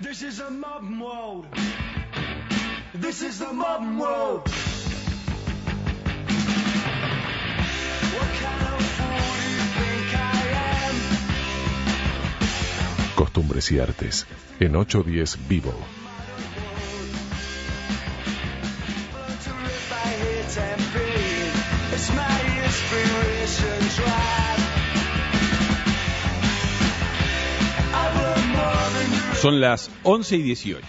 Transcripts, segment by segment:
This is a modern world. This is the modern world. What kind of fool do you think I am? Costumbres y artes en 810 Vivo. Son las 11:18.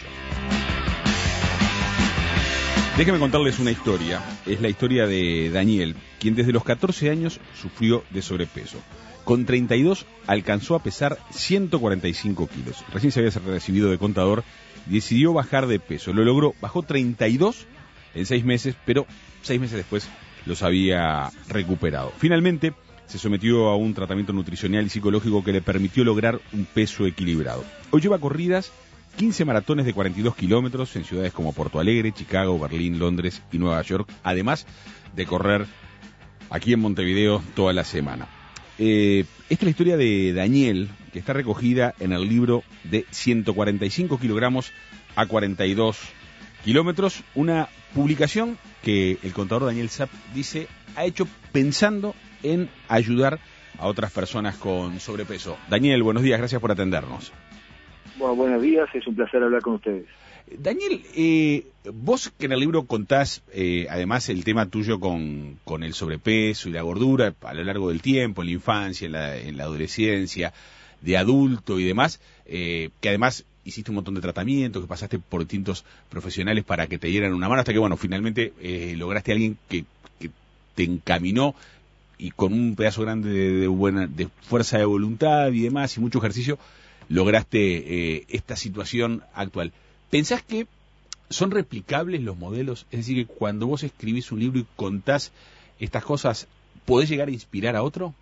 Déjenme contarles una historia. Es la historia de Daniel, quien desde los 14 años sufrió de sobrepeso. Con 32 alcanzó a pesar 145 kilos. Recién se había recibido de contador y decidió bajar de peso. Lo logró, bajó 32 en 6 meses, pero 6 meses después los había recuperado. Finalmente se sometió a un tratamiento nutricional y psicológico que le permitió lograr un peso equilibrado. Hoy lleva corridas 15 maratones de 42 kilómetros en ciudades como Porto Alegre, Chicago, Berlín, Londres y Nueva York, además de correr aquí en Montevideo toda la semana. Esta es la historia de Daniel, que está recogida en el libro de 145 kilogramos a 42 kilómetros, una publicación que el contador Daniel Zapp dice ha hecho pensando en ayudar a otras personas con sobrepeso. Daniel, buenos días, gracias por atendernos. Bueno, buenos días, es un placer hablar con ustedes. Daniel, vos que en el libro contás además el tema tuyo con el sobrepeso y la gordura a lo largo del tiempo, en la infancia, en la adolescencia, de adulto y demás, que además hiciste un montón de tratamientos, que pasaste por distintos profesionales para que te dieran una mano, hasta que bueno, finalmente lograste a alguien que te encaminó y con un pedazo grande de fuerza de voluntad y demás, y mucho ejercicio, lograste esta situación actual. ¿Pensás que son replicables los modelos? Es decir, que cuando vos escribís un libro y contás estas cosas, ¿podés llegar a inspirar a otro?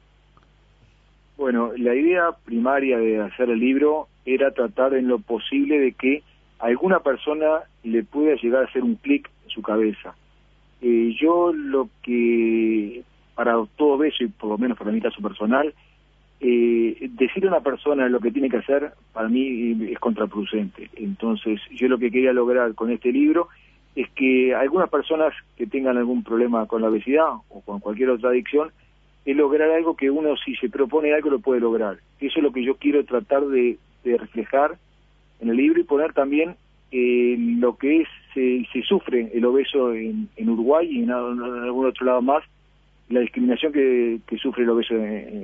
Bueno, la idea primaria de hacer el libro era tratar en lo posible de que a alguna persona le pueda llegar a hacer un clic en su cabeza. Yo lo que, para todo eso, y por lo menos para mi caso personal, decirle a una persona lo que tiene que hacer, para mí es contraproducente. Entonces, yo lo que quería lograr con este libro es que algunas personas que tengan algún problema con la obesidad o con cualquier otra adicción, es lograr algo que uno, si se propone algo, lo puede lograr. Eso es lo que yo quiero tratar de reflejar en el libro y poner también lo que es se sufre el obeso en Uruguay y en algún otro lado más, la discriminación que sufre el obeso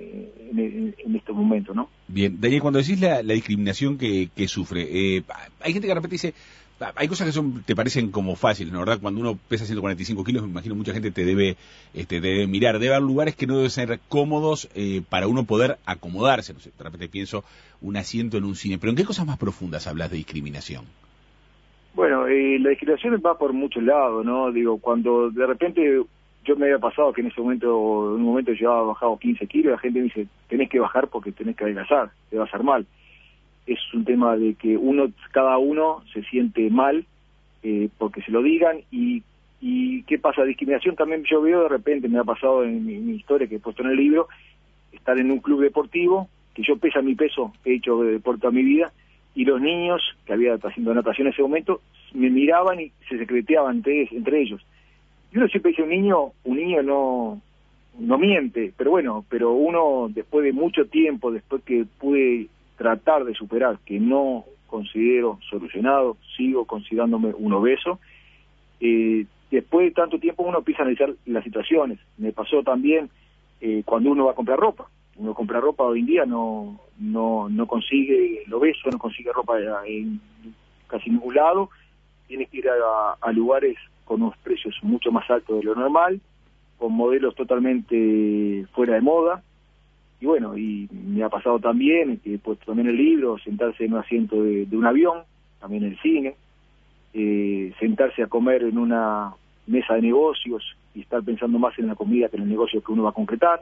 en estos momentos, ¿no? Bien, Daniel, cuando decís la discriminación que sufre, hay gente que de repente dice, hay cosas que te parecen como fáciles, ¿no? ¿Verdad? Cuando uno pesa 145 kilos, me imagino mucha gente te debe mirar, debe haber lugares que no deben ser cómodos para uno poder acomodarse, no sé, de repente pienso un asiento en un cine, pero ¿en qué cosas más profundas hablas de discriminación? Bueno, la discriminación va por muchos lados, ¿no? Digo, cuando de repente yo me había pasado que en un momento yo había bajado 15 kilos, la gente me dice, tenés que bajar porque tenés que adelgazar, te va a hacer mal. Es un tema de que cada uno se siente mal porque se lo digan y ¿qué pasa? Discriminación también yo veo de repente, me ha pasado en mi historia que he puesto en el libro, estar en un club deportivo, que yo pesa mi peso, he hecho deporte toda mi vida, y los niños, que había haciendo natación en ese momento, me miraban y se secreteaban entre ellos. Y uno siempre dice, un niño no miente, pero uno después de mucho tiempo, después que pude tratar de superar, que no considero solucionado, sigo considerándome un obeso, después de tanto tiempo uno empieza a analizar las situaciones. Me pasó también cuando uno va a comprar ropa. Uno compra ropa hoy en día, no consigue el obeso, no consigue ropa en casi ningún lado, tiene que ir a lugares con unos precios mucho más altos de lo normal, con modelos totalmente fuera de moda, y bueno, y me ha pasado también, que he puesto también el libro, sentarse en un asiento de un avión, también en el cine, sentarse a comer en una mesa de negocios y estar pensando más en la comida que en el negocio que uno va a concretar.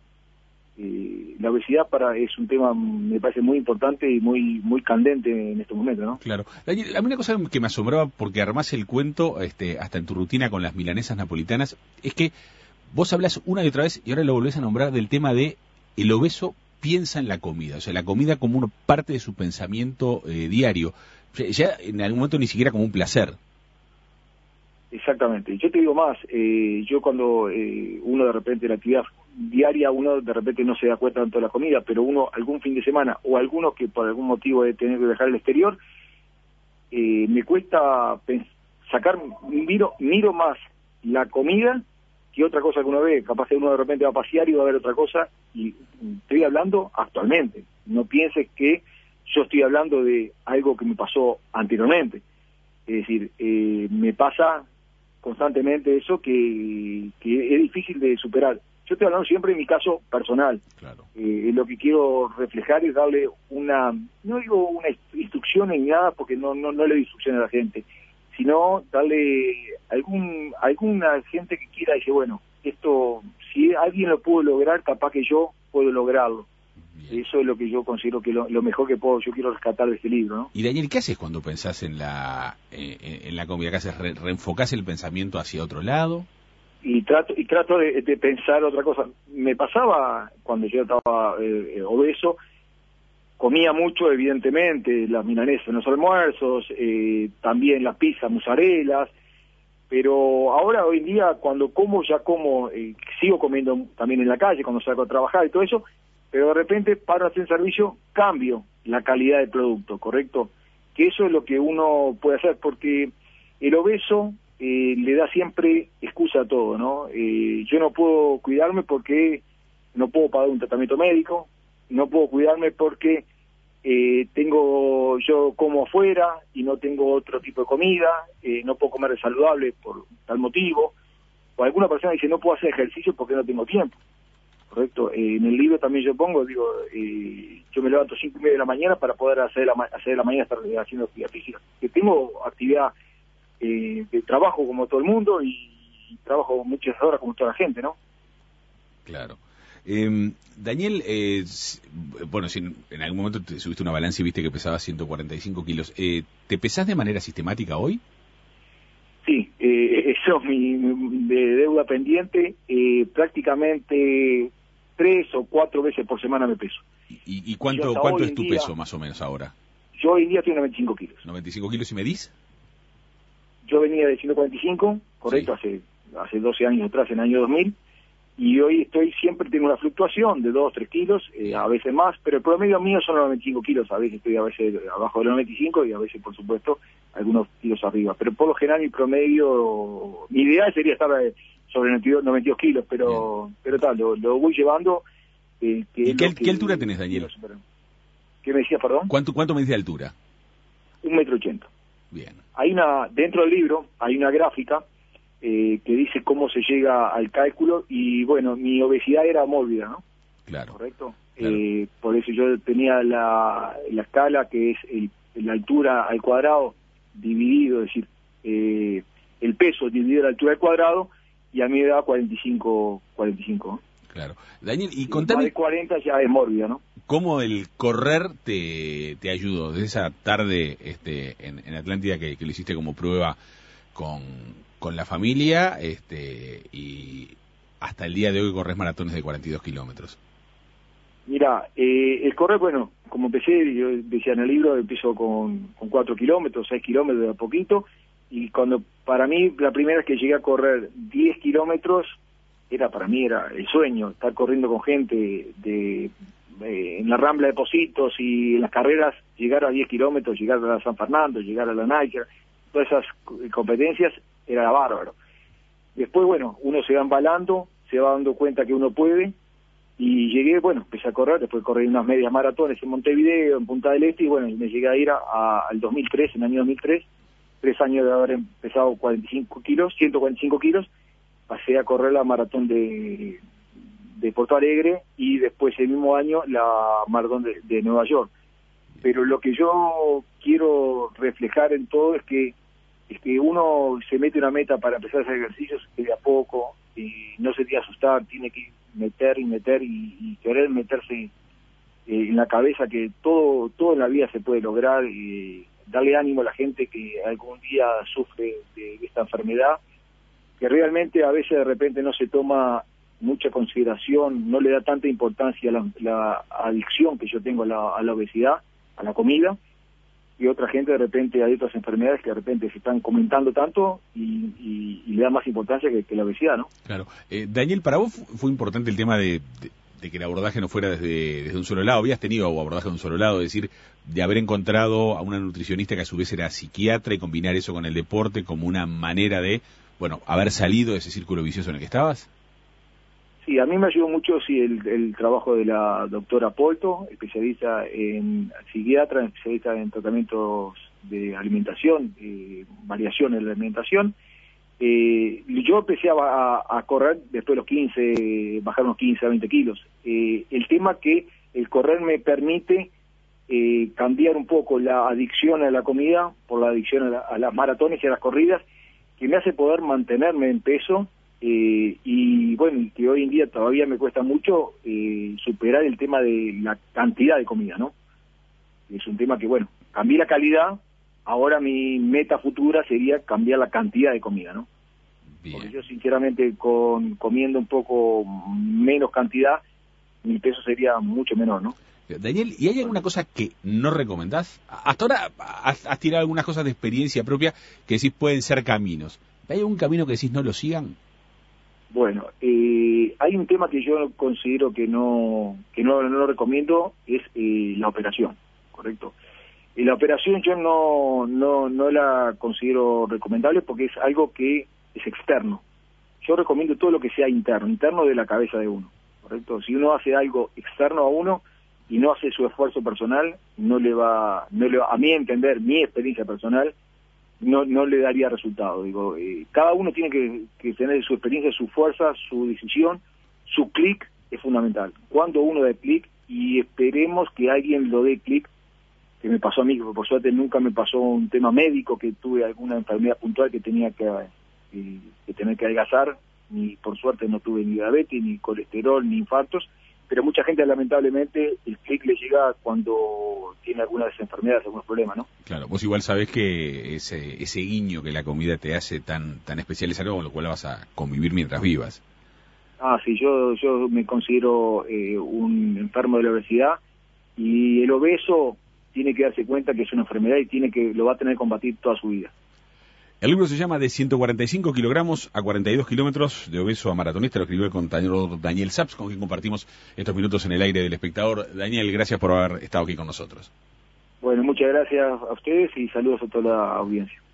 La obesidad es un tema, me parece muy importante y muy candente en estos momentos, ¿no? Claro. Daniel, a mí una cosa que me asombraba, porque armás el cuento, hasta en tu rutina con las milanesas napolitanas, es que vos hablas una y otra vez, y ahora lo volvés a nombrar, del tema de el obeso piensa en la comida, o sea, la comida como una parte de su pensamiento diario, ya en algún momento ni siquiera como un placer. Exactamente. Yo te digo más, yo cuando uno de repente la actividad diaria, uno de repente no se da cuenta tanto de la comida, pero uno algún fin de semana o alguno que por algún motivo de tener que viajar al exterior, me cuesta miro más la comida que otra cosa que uno ve. Capaz que uno de repente va a pasear y va a ver otra cosa, y estoy hablando actualmente. No pienses que yo estoy hablando de algo que me pasó anteriormente. Es decir, me pasa constantemente eso que es difícil de superar. Yo estoy hablando siempre de mi caso personal. Claro. Lo que quiero reflejar es darle no digo una instrucción ni nada, porque no le doy instrucción a la gente, sino darle alguna gente que quiera decir, bueno, esto, si alguien lo pudo lograr, capaz que yo puedo lograrlo. Bien. Eso es lo que yo considero que lo mejor que yo quiero rescatar de este libro, ¿no? Y Daniel, ¿qué haces cuando pensás en la comida? ¿Qué haces? ¿Reenfocás el pensamiento hacia otro lado? Y trato de pensar otra cosa. Me pasaba cuando yo estaba obeso, comía mucho, evidentemente, las milanesas en los almuerzos, también las pizzas, mozzarellas, pero ahora, hoy en día, cuando como, sigo comiendo también en la calle, cuando salgo a trabajar y todo eso, pero de repente, para hacer servicio, cambio la calidad del producto, ¿correcto? Que eso es lo que uno puede hacer, porque el obeso le da siempre excusa a todo, ¿no? Yo no puedo cuidarme porque no puedo pagar un tratamiento médico, no puedo cuidarme porque yo como afuera y no tengo otro tipo de comida, no puedo comer saludable por tal motivo, o alguna persona dice no puedo hacer ejercicio porque no tengo tiempo, ¿correcto? En el libro también yo pongo, yo me levanto 5:30 de la mañana para poder hacer de la mañana estar haciendo actividad física, que tengo actividad de trabajo como todo el mundo y trabajo muchas horas como toda la gente, ¿no? Claro. Daniel, bueno, si en algún momento te subiste una balanza y viste que pesaba 145 kilos, ¿te pesás de manera sistemática hoy? Sí, eso es mi deuda pendiente, prácticamente 3 o 4 veces por semana me peso. ¿Y cuánto es tu peso más o menos ahora? Yo hoy en día tengo 95 kilos. ¿95 kilos y medís? Yo venía de 145, correcto, sí. hace 12 años atrás, en el año 2000, y hoy siempre tengo una fluctuación de 2 o 3 kilos, a veces más, pero el promedio mío son los 95 kilos, a veces estoy abajo de los 95 y a veces, por supuesto, algunos kilos arriba, pero por lo general mi promedio, mi ideal sería estar sobre 92 kilos, pero tal, lo voy llevando. ¿Y qué altura tenés, Daniel? ¿Qué me decías, perdón? ¿Cuánto medís de altura? 1,80 m. Bien. Dentro del libro hay una gráfica que dice cómo se llega al cálculo, y bueno, mi obesidad era mórbida, ¿no? Claro. ¿Correcto? Claro. Por eso yo tenía la escala que es la altura al cuadrado dividido, es decir, el peso dividido la altura al cuadrado, y a mí me daba 45. ¿No? Claro. Daniel, y contame... Más de 40 ya es mórbida, ¿no? ¿Cómo el correr te ayudó? Desde esa tarde en Atlántida que lo hiciste como prueba con la familia, y hasta el día de hoy corres maratones de 42 kilómetros. Mira, el correr, bueno, como empecé, yo decía en el libro, empiezo con 4 kilómetros, 6 kilómetros de a poquito, y para mí, la primera vez que llegué a correr 10 kilómetros, para mí era el sueño, estar corriendo con gente en la Rambla de Pocitos y en las carreras, llegar a 10 kilómetros, llegar a la San Fernando, llegar a la Nike, todas esas competencias, era bárbaro. Después, bueno, uno se va embalando, se va dando cuenta que uno puede, y llegué, bueno, empecé a correr, después corrí unas medias maratones en Montevideo, en Punta del Este, y bueno, me llegué a ir al 2003, en el año 2003, 3 años de haber empezado 145 kilos, pasé a correr la maratón de Porto Alegre, y después el mismo año la maratón de Nueva York. Pero lo que yo quiero reflejar en todo es que uno se mete una meta para empezar a hacer ejercicios de a poco, y no se tiene que asustar, tiene que meter y querer meterse en la cabeza que todo en la vida se puede lograr, y darle ánimo a la gente que algún día sufre de esta enfermedad, que realmente a veces de repente no se toma mucha consideración, no le da tanta importancia a la adicción que yo tengo a la obesidad, a la comida, y otra gente de repente hay otras enfermedades que de repente se están comentando tanto y le da más importancia que la obesidad, ¿no? Claro. Daniel, para vos fue importante el tema de que el abordaje no fuera desde un solo lado. Habías tenido abordaje de un solo lado, es decir, de haber encontrado a una nutricionista que a su vez era psiquiatra y combinar eso con el deporte como una manera de, bueno, haber salido de ese círculo vicioso en el que estabas. Sí, a mí me ayudó mucho el trabajo de la doctora Polto, especialista en psiquiatra, especialista en tratamientos de alimentación, variación en la alimentación. Yo empecé a correr después de los 15, bajar unos 15 a 20 kilos. El tema que el correr me permite cambiar un poco la adicción a la comida por la adicción a las maratones y a las corridas, que me hace poder mantenerme en peso. Y bueno, que hoy en día todavía me cuesta mucho superar el tema de la cantidad de comida, ¿no? Es un tema que, bueno, cambié la calidad, ahora mi meta futura sería cambiar la cantidad de comida, ¿no? Bien. Porque yo sinceramente comiendo un poco menos cantidad, mi peso sería mucho menor, ¿no? Daniel, ¿y hay alguna cosa que no recomendás? Hasta ahora has tirado algunas cosas de experiencia propia que decís pueden ser caminos. ¿Hay algún camino que decís no lo sigan? Bueno, hay un tema que yo considero que no lo recomiendo, es la operación, ¿correcto? La operación yo no la considero recomendable porque es algo que es externo. Yo recomiendo todo lo que sea interno de la cabeza de uno, ¿correcto? Si uno hace algo externo a uno y no hace su esfuerzo personal, no le va, a mi entender, mi experiencia personal, no le daría resultado. Digo, cada uno tiene que tener su experiencia, su fuerza, su decisión, su clic es fundamental. Cuando uno da clic, y esperemos que alguien lo dé clic, que me pasó a mí, por suerte nunca me pasó un tema médico, que tuve alguna enfermedad puntual que tenía que tener que adelgazar, ni por suerte no tuve ni diabetes, ni colesterol, ni infartos, pero mucha gente lamentablemente el clic le llega cuando tiene alguna de esas enfermedades, algunos problemas, ¿no? Claro, vos igual sabés que ese guiño que la comida te hace tan especial es algo con lo cual vas a convivir mientras vivas. Sí, yo me considero un enfermo de la obesidad, y el obeso tiene que darse cuenta que es una enfermedad y lo va a tener que combatir toda su vida. El libro se llama De 145 kilogramos a 42 kilómetros, de obeso a maratonista. Lo escribió el compañero Daniel Saps, con quien compartimos estos minutos en el aire del espectador. Daniel, gracias por haber estado aquí con nosotros. Bueno, muchas gracias a ustedes y saludos a toda la audiencia.